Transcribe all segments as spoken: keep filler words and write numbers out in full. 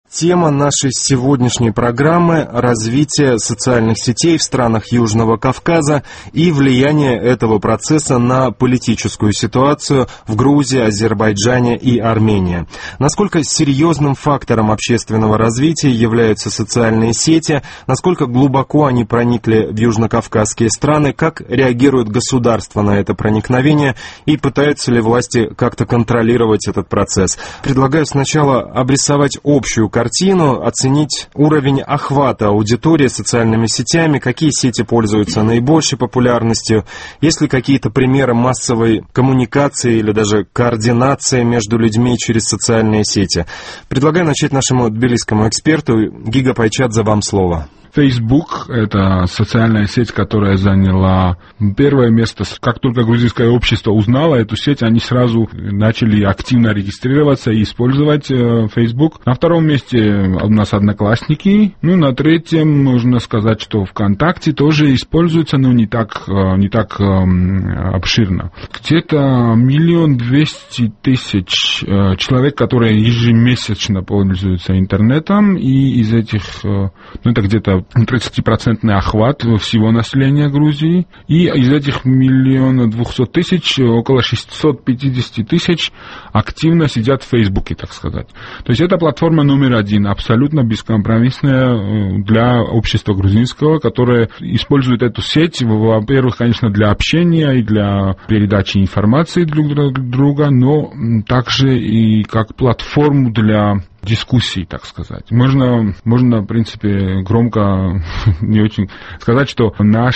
Тема нашей сегодняшней программы – развитие социальных сетей в странах Южного Кавказа и влияние этого процесса на политическую ситуацию в Грузии, Азербайджане и Армении. Насколько серьезным фактором общественного развития являются социальные сети, насколько глубоко они проникли в южнокавказские страны, как реагирует государство на это проникновение и пытаются ли власти как-то контролировать этот процесс. Предлагаю сначала обрисовать общую картину, оценить уровень охвата аудитории социальными сетями, какие сети пользуются наибольшей популярностью, есть ли какие-то примеры массовой коммуникации или даже координации между людьми через социальные сети. Предлагаю начать нашему тбилисскому эксперту. Гига Пайчадзе, вам слово. Facebook – это социальная сеть, которая заняла первое место. Как только грузинское общество узнало эту сеть, они сразу начали активно регистрироваться и использовать Facebook. На втором месте у нас Одноклассники. Ну, на третьем можно сказать, что ВКонтакте тоже используется, но не так, не так обширно. Где-то миллион двести тысяч человек, которые ежемесячно пользуются интернетом, и из этих, ну, это где-то тридцатипроцентный охват всего населения Грузии, и из этих миллиона двухсот тысяч около шестьсот пятьдесят тысяч активно сидят в Фейсбуке, так сказать. То есть это платформа номер один, абсолютно бескомпромиссная для общества грузинского, которое использует эту сеть, во-первых, конечно, для общения и для передачи информации друг друга, но также и как платформу для дискуссий, так сказать. Можно, можно, в принципе, громко не очень сказать, что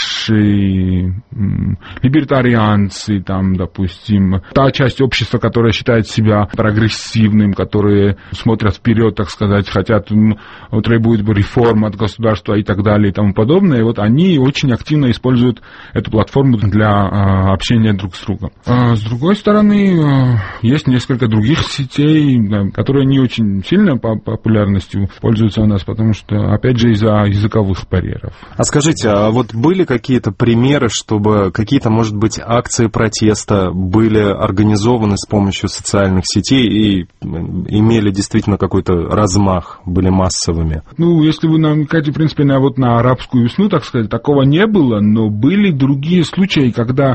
наши либертарианцы, там, допустим, та часть общества, которая считает себя прогрессивным, которые смотрят вперед, так сказать, хотят, требуют реформ от государства и так далее и тому подобное, вот они очень активно используют эту платформу для общения друг с другом. А с другой стороны, есть несколько других сетей, которые не очень сильно по популярностью пользуются у нас, потому что, опять же, из-за языковых барьеров. А скажите, а вот были какие-то примеры, чтобы какие-то, может быть, акции протеста были организованы с помощью социальных сетей и имели действительно какой-то размах, были массовыми? Ну, если вы намекаете, в принципе, на, вот, на арабскую весну, так сказать, такого не было, но были другие случаи, когда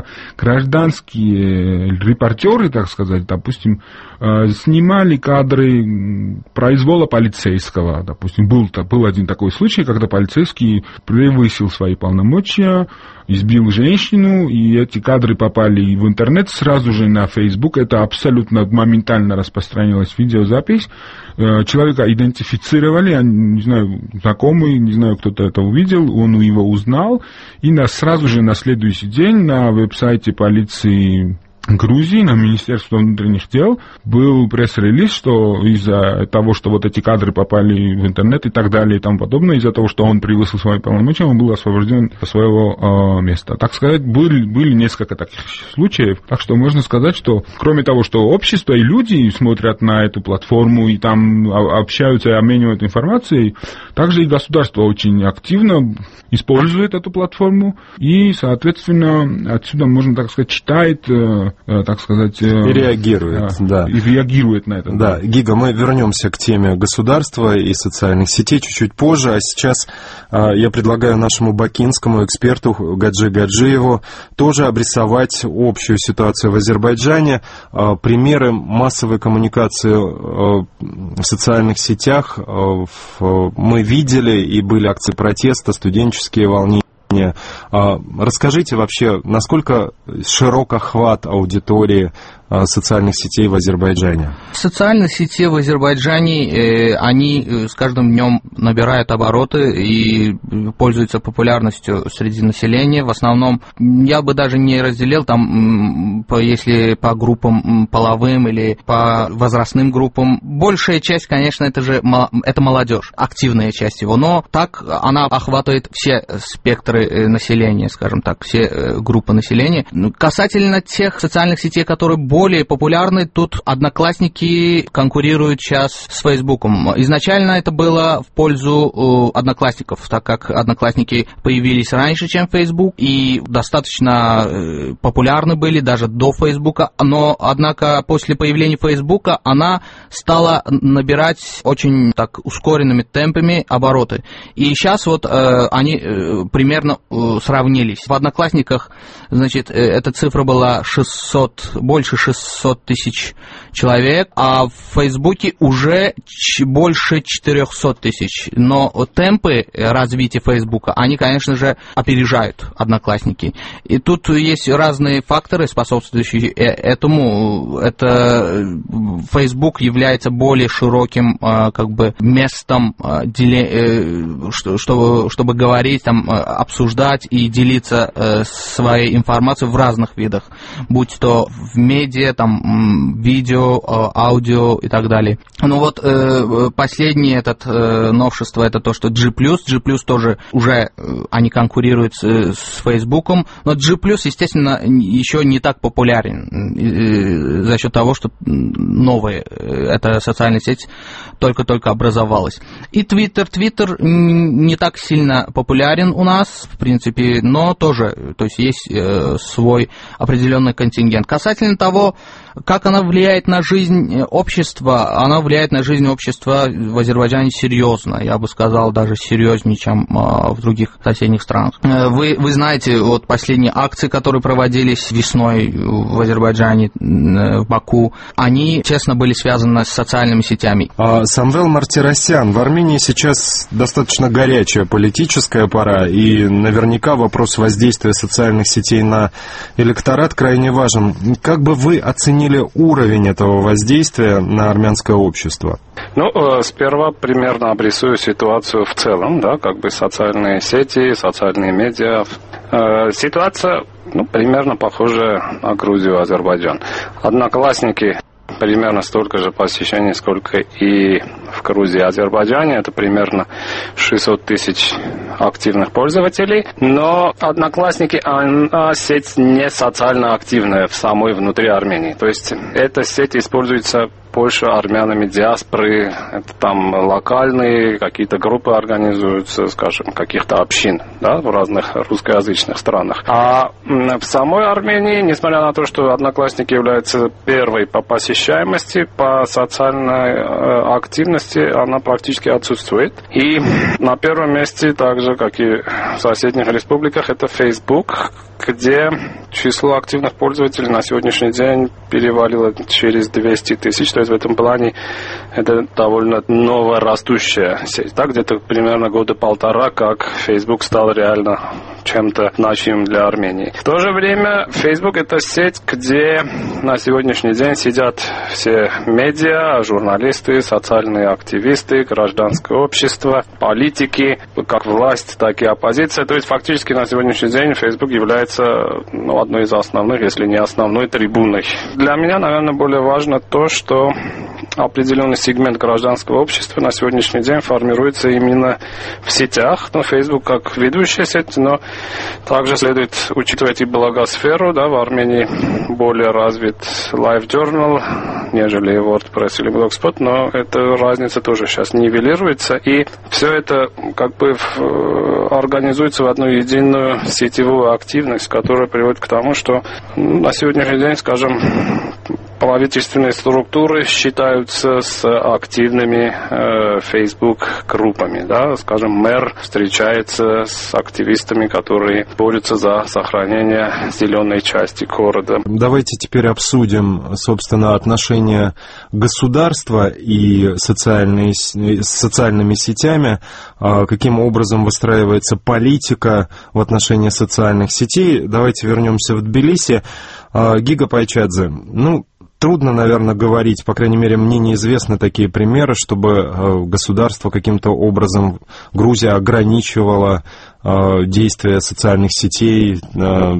гражданские репортеры, так сказать, допустим, снимали кадры произвола полицейского. Допустим, был, был один такой случай, когда полицейский превысил свои полномочия, избил женщину, и эти кадры попали в интернет, сразу же на Facebook. Это абсолютно моментально распространилась видеозапись. Человека идентифицировали, я не знаю, знакомый, не знаю, кто-то это увидел, он его узнал, и на, сразу же на следующий день на веб-сайте полиции Грузии, на Министерство внутренних дел был пресс-релиз, что из-за того, что вот эти кадры попали в интернет и так далее и тому подобное, из-за того, что он превысил свои полномочия, он был освобожден со своего э, места. Так сказать, были, были несколько таких случаев. Так что можно сказать, что кроме того, что общество и люди смотрят на эту платформу и там общаются и обменивают информацией, также и государство очень активно использует эту платформу и, соответственно, отсюда, можно так сказать, читает, э, так сказать... И реагирует, э, да. И реагирует на это. Да, Гига, мы вернемся к теме государства и социальных сетей чуть-чуть позже, а сейчас э, я предлагаю нашему бакинскому эксперту Гаджи Гаджиеву тоже обрисовать общую ситуацию в Азербайджане, э, примеры массовой коммуникации э, в социальных сетях. Э, в, мы видели, и были акции протеста, студенческие волнения. Расскажите вообще, насколько широк охват аудитории социальных сетей в Азербайджане? Социальные сети в Азербайджане, они с каждым днем набирают обороты и пользуются популярностью среди населения. В основном, я бы даже не разделил, там, если по группам половым или по возрастным группам. Большая часть, конечно, это же это молодежь, активная часть его, но так она охватывает все спектры населения, скажем так, все группы населения. Касательно тех социальных сетей, которые более более популярны тут Одноклассники конкурируют сейчас с Фейсбуком. Изначально это было в пользу э, Одноклассников, так как Одноклассники появились раньше, чем Facebook, и достаточно э, популярны были даже до Фейсбука, но, однако, после появления Фейсбука она стала набирать очень так ускоренными темпами обороты. И сейчас вот э, они э, примерно э, сравнились. В Одноклассниках, значит, э, эта цифра была шестьсот, больше шестьсот тысяч человек, а в Фейсбуке уже ч- больше четыреста тысяч. Но темпы развития Фейсбука, они, конечно же, опережают Одноклассники. И тут есть разные факторы, способствующие этому. Это Facebook является более широким как бы местом, чтобы, чтобы говорить, там, обсуждать и делиться своей информацией в разных видах, будь то в медиа, там, видео, аудио и так далее. Ну вот последнее этот новшество, это то, что G+, G+, тоже уже они конкурируют с, с Фейсбуком, но G+, естественно, еще не так популярен за счет того, что новая эта социальная сеть только-только образовалась. И Twitter. Twitter не так сильно популярен у нас, в принципе, но тоже, то есть есть свой определенный контингент. Касательно того, как она влияет на жизнь общества, она влияет на жизнь общества в Азербайджане серьезно, я бы сказал, даже серьезнее, чем в других соседних странах. Вы, вы знаете, вот последние акции, которые проводились весной в Азербайджане, в Баку, они, честно, были связаны с социальными сетями. Самвел Мартиросян, в Армении сейчас достаточно горячая политическая пора, и наверняка вопрос воздействия социальных сетей на электорат крайне важен. Как бы вы оценили уровень этого воздействия на армянское общество? Ну, сперва примерно обрисую ситуацию в целом, да, как бы социальные сети, социальные медиа. Ситуация, ну, примерно похожа на Грузию и Азербайджан. Одноклассники примерно столько же посещений, сколько и в Грузии и Азербайджане. Это примерно шестьсот тысяч активных пользователей. Но Одноклассники, она сеть не социально активная в самой внутри Армении. То есть эта сеть используется больше армянами диаспоры, это там локальные какие-то группы организуются, скажем, каких-то общин, да, в разных русскоязычных странах. А в самой Армении, несмотря на то, что Одноклассники являются первой по посещаемости, по социальной э, активности, она практически отсутствует. И на первом месте, так же, как и в соседних республиках, это Facebook, где число активных пользователей на сегодняшний день перевалило через двести тысяч. То есть в этом плане это довольно новорастущая сеть. Так, где-то примерно года полтора, как Facebook стал реально чем-то значимым для Армении. В то же время Facebook — это сеть, где на сегодняшний день сидят все медиа, журналисты, социальные активисты, гражданское общество, политики, как власть, так и оппозиция. То есть фактически на сегодняшний день Facebook является, ну, одной из основных, если не основной, трибуной. Для меня, наверное, более важно то, что определенный сегмент гражданского общества на сегодняшний день формируется именно в сетях. Ну, Facebook как ведущая сеть, но также следует учитывать и блогосферу. Да, в Армении более развит LiveJournal, нежели WordPress или Blogspot, но эта разница тоже сейчас нивелируется. И все это как бы в, организуется в одну единую сетевую активность, которая приводит к тому, что на сегодняшний день, скажем, правительственные структуры считаются с активными э, Facebook-группами. Да? Скажем, мэр встречается с активистами, которые борются за сохранение зеленой части города. Давайте теперь обсудим, собственно, отношения государства и социальные, с социальными сетями, каким образом выстраивается политика в отношении социальных сетей. Давайте вернемся в Тбилиси. Гига Пайчадзе, ну, трудно, наверное, говорить, по крайней мере, мне неизвестны такие примеры, чтобы государство каким-то образом, Грузия ограничивала действия социальных сетей,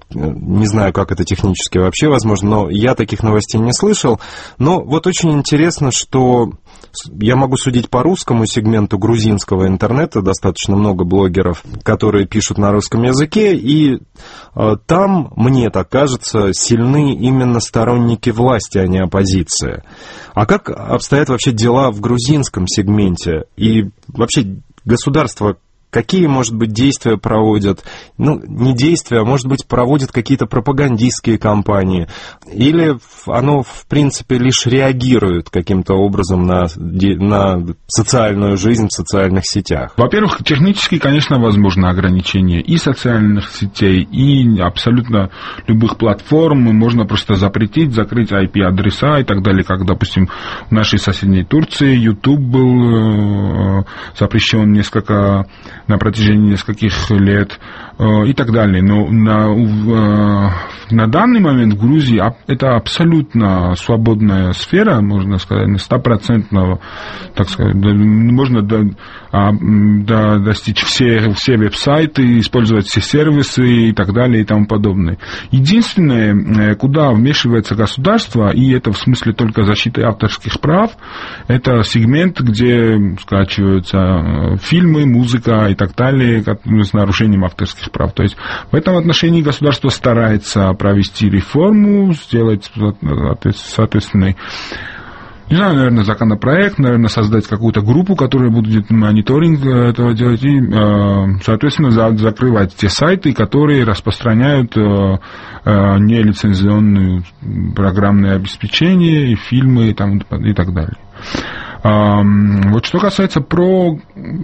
Не знаю, как это технически вообще возможно, но я таких новостей не слышал. Но вот очень интересно, что я могу судить по русскому сегменту грузинского интернета, достаточно много блогеров, которые пишут на русском языке, и э, там, мне так кажется, сильны именно сторонники власти, а не оппозиция. А как обстоят вообще дела в грузинском сегменте? И вообще государство какие, может быть, действия проводят? Ну, не действия, а, может быть, проводят какие-то пропагандистские кампании? Или оно, в принципе, лишь реагирует каким-то образом на, на социальную жизнь в социальных сетях? Во-первых, технически, конечно, возможно ограничение и социальных сетей, и абсолютно любых платформ. Можно просто запретить, закрыть ай пи-адреса и так далее, как, допустим, в нашей соседней Турции YouTube был запрещен несколько... на протяжении нескольких лет э, и так далее. Но на, э, на данный момент в Грузии это абсолютно свободная сфера, можно сказать, стопроцентного, так сказать, можно до, до, достичь все, все веб-сайты, использовать все сервисы и так далее и тому подобное. Единственное, куда вмешивается государство, и это в смысле только защиты авторских прав, это сегмент, где скачиваются фильмы, музыка и так далее, с нарушением авторских прав. То есть в этом отношении государство старается провести реформу, сделать соответственный, не знаю, наверное, законопроект, наверное, создать какую-то группу, которая будет мониторинг этого делать и, соответственно, закрывать те сайты, которые распространяют нелицензионное программное обеспечение, и фильмы и, там, и так далее. Вот что касается про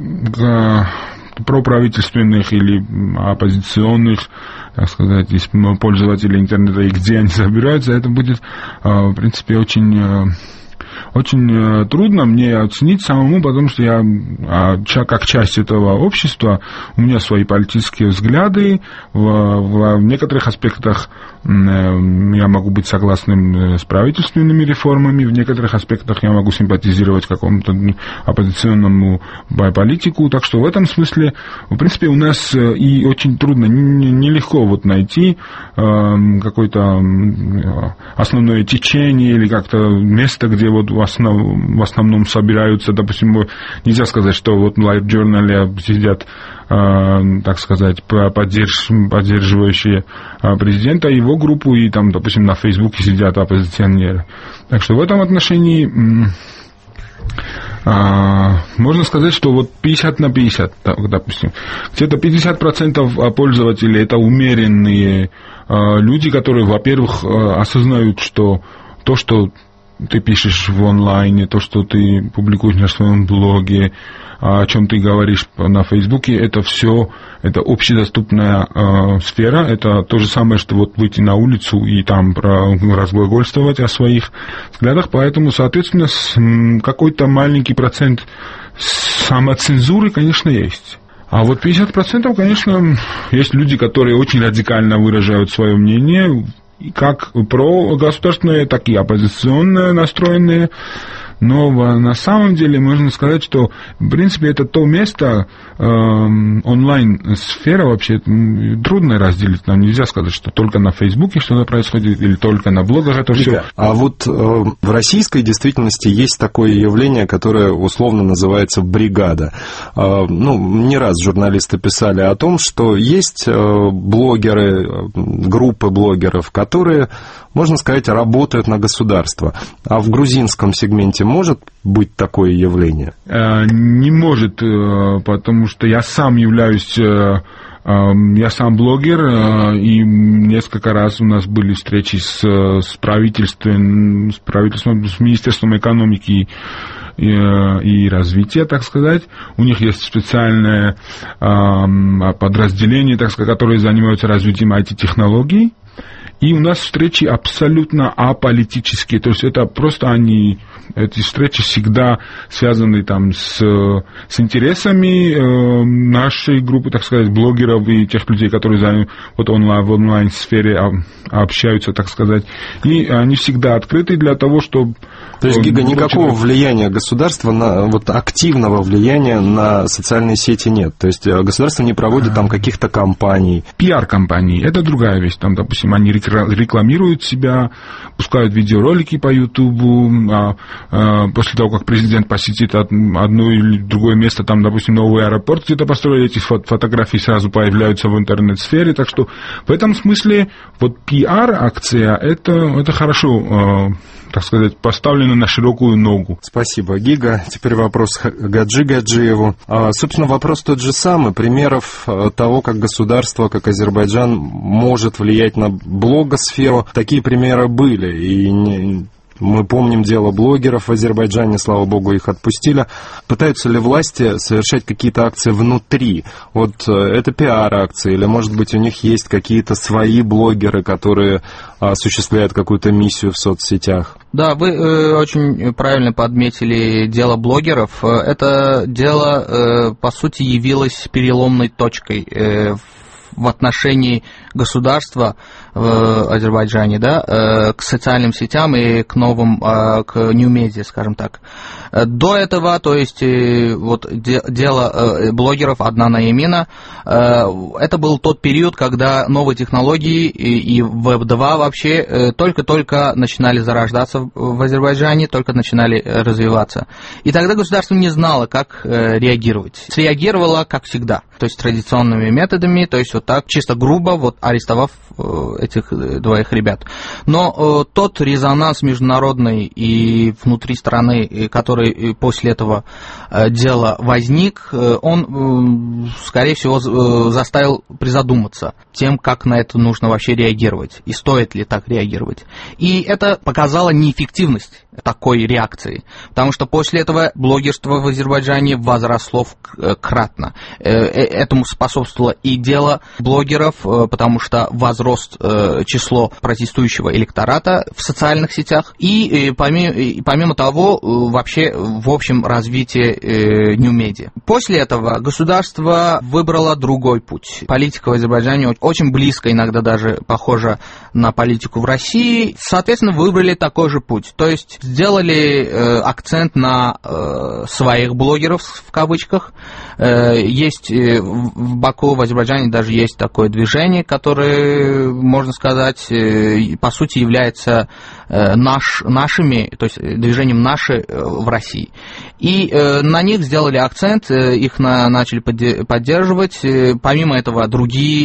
проправительственных или оппозиционных, так сказать, пользователей интернета и где они собираются, это будет, в принципе, очень... Очень трудно мне оценить самому, потому что я, как часть этого общества, у меня свои политические взгляды, в, в некоторых аспектах я могу быть согласным с правительственными реформами, в некоторых аспектах я могу симпатизировать какому-то оппозиционному политику, так что в этом смысле, в принципе, у нас и очень трудно, нелегко вот найти какое-то основное течение или как-то место, где вот в, основ, в основном собираются, допустим, нельзя сказать, что вот в Live Journal сидят, э, так сказать, поддерж, поддерживающие президента, его группу, и там, допустим, на Фейсбуке сидят оппозиционеры. Так что в этом отношении э, можно сказать, что вот пятьдесят на пятьдесят, допустим, где-то пятьдесят процентов пользователей это умеренные э, люди, которые, во-первых, э, осознают, что то, что ты пишешь в онлайне, то, что ты публикуешь на своем блоге, о чем ты говоришь на Фейсбуке, это все, это общедоступная э, сфера, это то же самое, что вот выйти на улицу и там разглагольствовать о своих взглядах, поэтому, соответственно, какой-то маленький процент самоцензуры, конечно, есть. А вот пятьдесят процентов, конечно, есть люди, которые очень радикально выражают свое мнение, как прогосударственные, так и оппозиционно настроенные. Но на самом деле можно сказать, что в принципе это то место, э, онлайн-сфера вообще трудно разделить. Нам нельзя сказать, что только на Фейсбуке что-то происходит или только на блогах это все. А вот э, в российской действительности есть такое явление, которое условно называется бригада. Э, ну, не раз журналисты писали о том, что есть э, блогеры, группы блогеров, которые, можно сказать, работают на государство. А в грузинском сегменте может быть такое явление? Не может, потому что я сам являюсь, я сам блогер, и несколько раз у нас были встречи с, с правительством, с правительством, с Министерством экономики и, и развития, так сказать. У них есть специальное подразделение, так сказать, которое занимается развитием ай ти-технологий. И у нас встречи абсолютно аполитические, то есть это просто они, эти встречи всегда связаны там с, с интересами э, нашей группы, так сказать, блогеров и тех людей, которые вот онлайн, в онлайн-сфере общаются, так сказать. И они всегда открыты для того, чтобы... То есть, Гига, никакого влияния государства, на, вот активного влияния на социальные сети нет? То есть государство не проводит там каких-то кампаний? Пиар-компании, это другая вещь. Там, допустим, они рекламируют себя, пускают видеоролики по Ютубу, а, а, после того, как президент посетит одно или другое место, там, допустим, новый аэропорт где-то построили, эти фотографии сразу появляются в интернет-сфере, так что в этом смысле вот пиар-акция, это, это хорошо, так сказать, поставлено на широкую ногу. Спасибо, Гига. Теперь вопрос Гаджи Гаджиеву. А, собственно, вопрос тот же самый. Примеров того, как государство, как Азербайджан может влиять на блогосферу, такие примеры были. И не... Мы помним дело блогеров в Азербайджане, слава богу, их отпустили. Пытаются ли власти совершать какие-то акции внутри? Вот это пиар-акции, или, может быть, у них есть какие-то свои блогеры, которые осуществляют какую-то миссию в соцсетях? Да, вы э, очень правильно подметили дело блогеров. Это дело, э, по сути, явилось переломной точкой э, в отношении государства в Азербайджане, да, к социальным сетям и к новым, к New Media, скажем так. До этого, то есть, вот дело блогеров «Одна Наимина», это был тот период, когда новые технологии и веб два вообще только-только начинали зарождаться в Азербайджане, только начинали развиваться. И тогда государство не знало, как реагировать. Среагировало, как всегда, то есть традиционными методами, то есть вот так, чисто грубо, вот арестовав этих двоих ребят. Но э, тот резонанс международный и внутри страны, который после этого э, дела возник, э, он, э, скорее всего, э, заставил призадуматься тем, как на это нужно вообще реагировать, и стоит ли так реагировать. И это показало неэффективность такой реакции, потому что после этого блогерство в Азербайджане возросло кратно. Этому способствовало и дело блогеров, потому что возрос число протестующего электората в социальных сетях, и помимо, помимо того, вообще в общем развитие New Media. После этого государство выбрало другой путь. Политика в Азербайджане очень близко, иногда даже похожа на политику в России. Соответственно, выбрали такой же путь. То есть сделали э, акцент на э, своих блогеров, в кавычках. Э, есть э, в Баку, в Азербайджане даже есть такое движение, которое, можно сказать, э, по сути является э, наш, нашими, то есть движением «Наши» э, в России. И э, на них сделали акцент, э, их на, начали поддерживать. Э, помимо этого, другие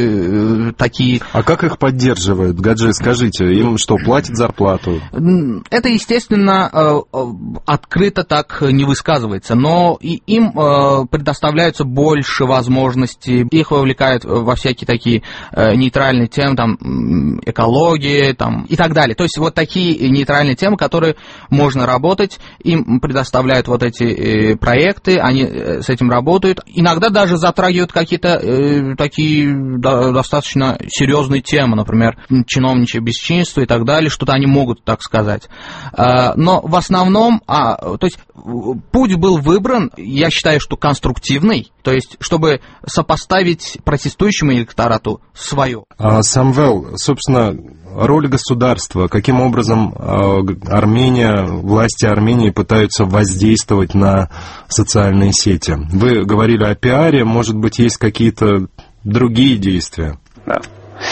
э, такие... А как их поддерживают? Гаджи, скажите, им что, платят зарплату? Это, естественно, открыто так не высказывается, но и им предоставляются больше возможностей, их вовлекают во всякие такие нейтральные темы, там, экология, там, и так далее. То есть вот такие нейтральные темы, которые можно работать, им предоставляют вот эти проекты, они с этим работают. Иногда даже затрагивают какие-то такие достаточно серьезные темы, например, чиновничье бесчинство и так далее, что-то они могут так сказать. Но в основном, а, то есть путь был выбран, я считаю, что конструктивный, то есть чтобы сопоставить протестующему электорату свое. А, Самвел, собственно, роль государства, каким образом Армения, власти Армении пытаются воздействовать на социальные сети? Вы говорили о пиаре, может быть, есть какие-то другие действия? Да.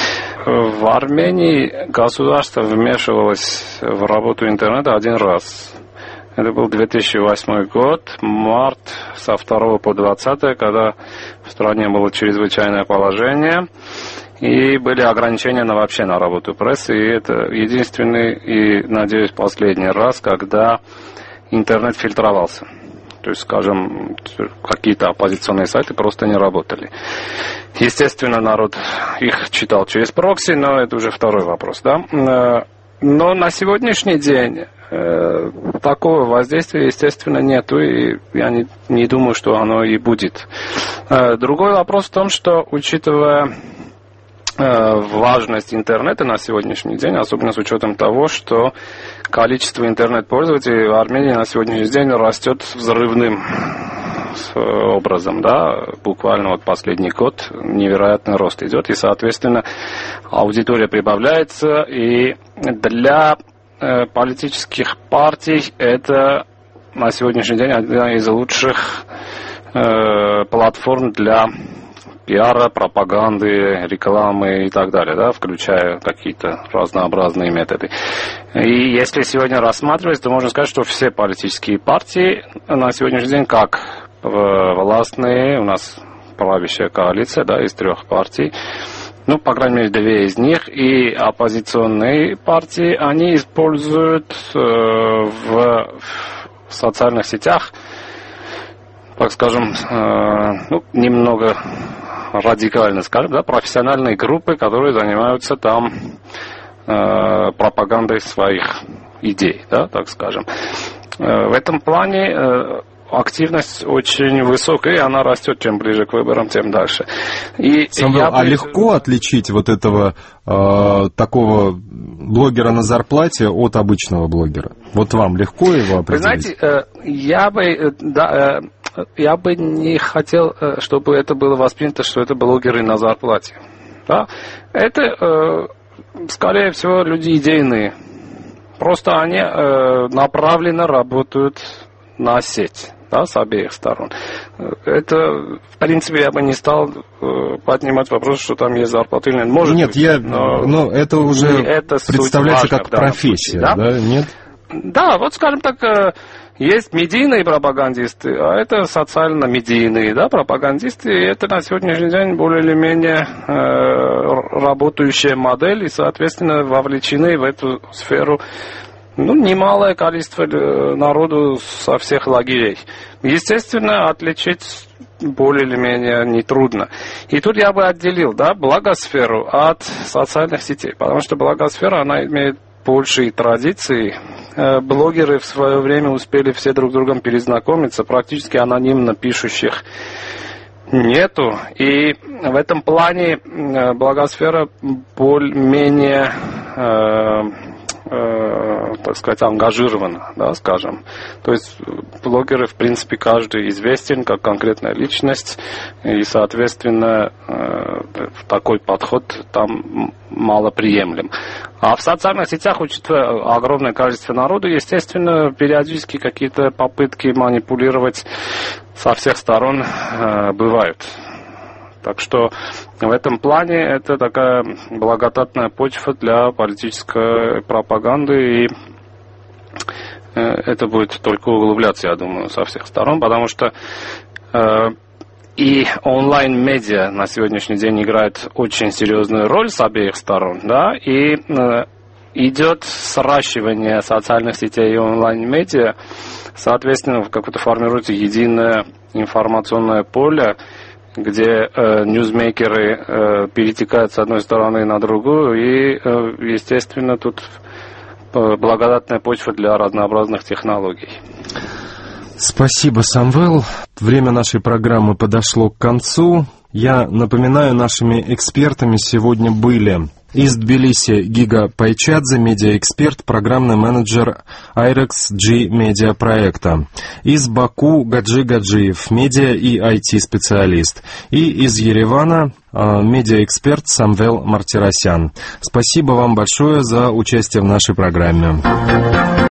В Армении государство вмешивалось в работу интернета один раз. Это был две тысячи восьмой год, март, со второго по двадцатое, когда в стране было чрезвычайное положение, и были ограничения на, вообще на работу прессы. И это единственный и, надеюсь, последний раз, когда интернет фильтровался. То есть, скажем, какие-то оппозиционные сайты просто не работали. Естественно, народ их читал через прокси, но это уже второй вопрос, да. Но на сегодняшний день э, такого воздействия, естественно, нету, и я не, не думаю, что оно и будет. Э, другой вопрос в том, что, учитывая важность интернета на сегодняшний день, особенно с учетом того, что количество интернет-пользователей в Армении на сегодняшний день растет взрывным образом, да, буквально вот последний год невероятный рост идет, и, соответственно, аудитория прибавляется, и для э, политических партий это на сегодняшний день одна из лучших э, платформ для пиара, пропаганды, рекламы и так далее, да, включая какие-то разнообразные методы. И если сегодня рассматривать, то можно сказать, что все политические партии на сегодняшний день, как властные, у нас правящая коалиция, да, из трех партий, ну, по крайней мере, две из них, и оппозиционные партии, они используют э, в, в социальных сетях, так скажем, э, ну, немного радикально, скажем, да, профессиональные группы, которые занимаются там э, пропагандой своих идей, да, так скажем. Э, в этом плане э, активность очень высокая, и она растет, чем ближе к выборам, тем дальше. И Самвел, я... А легко отличить вот этого э, такого блогера на зарплате от обычного блогера? Вот вам легко его определить? Вы знаете, э, я бы, да, э, я бы не хотел, э, чтобы это было воспринято, что это блогеры на зарплате. Да? Это, э, скорее всего, люди идейные. Просто они э, направленно работают на сеть. Да, с обеих сторон. Это, в принципе, я бы не стал э, поднимать вопрос, что там есть зарплата или нет. Может нет, быть, я, но, но это уже это представляется как профессия, случае, да? да? Нет? Да, вот, скажем так, э, есть медийные пропагандисты, а это социально-медийные, да, пропагандисты, и это на сегодняшний день более или менее э, работающая модель, и, соответственно, вовлечены в эту сферу ну, немалое количество народу со всех лагерей. Естественно, отличить более или менее нетрудно. И тут я бы отделил, да, благосферу от социальных сетей, потому что благосфера, она имеет большие традиции. Блогеры в свое время успели все друг с другом перезнакомиться, практически анонимно пишущих нету. И в этом плане благосфера более-менее Э, так сказать, ангажировано, да, скажем. То есть блогеры, в принципе, каждый известен как конкретная личность, и, соответственно, э, такой подход там малоприемлем. А в социальных сетях, учитывая огромное количество народу, естественно, периодически какие-то попытки манипулировать со всех сторон э, бывают. Так что в этом плане это такая благодатная почва для политической пропаганды, и это будет только углубляться, я думаю, со всех сторон, потому что э, и онлайн-медиа на сегодняшний день играет очень серьезную роль с обеих сторон, да, и э, идет сращивание социальных сетей и онлайн-медиа, соответственно, как-то формируется единое информационное поле, где э, ньюсмейкеры э, перетекают с одной стороны на другую, и, э, естественно, тут э, благодатная почва для разнообразных технологий. Спасибо, Самвел. Время нашей программы подошло к концу. Я напоминаю, нашими экспертами сегодня были из Тбилиси Гига Пайчадзе, медиаэксперт, программный менеджер Айрекс G медиа проекта. Из Баку Гаджи Гаджиев, медиа и ай ти-специалист. И из Еревана медиаэксперт Самвел Мартиросян. Спасибо вам большое за участие в нашей программе.